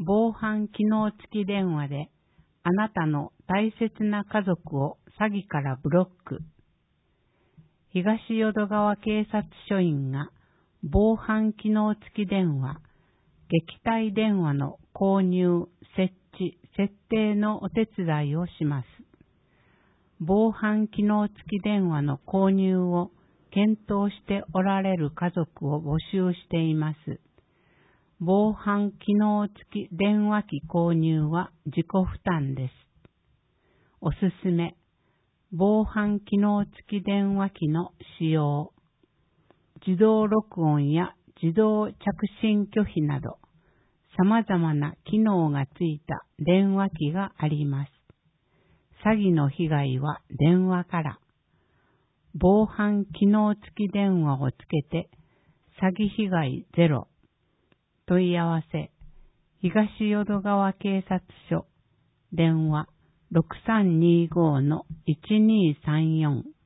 防犯機能付き電話であなたの大切な家族を詐欺からブロック。東淀川警察署員が防犯機能付き電話、撃退電話の購入、設置、設定のお手伝いをします。防犯機能付き電話の購入を検討しておられる家族を募集しています。防犯機能付き電話機購入は自己負担です。おすすめ、防犯機能付き電話機の使用。自動録音や自動着信拒否など、様々な機能がついた電話機があります。詐欺の被害は電話から。防犯機能付き電話をつけて、詐欺被害ゼロ。問い合わせ、東淀川警察署、電話 6325-1234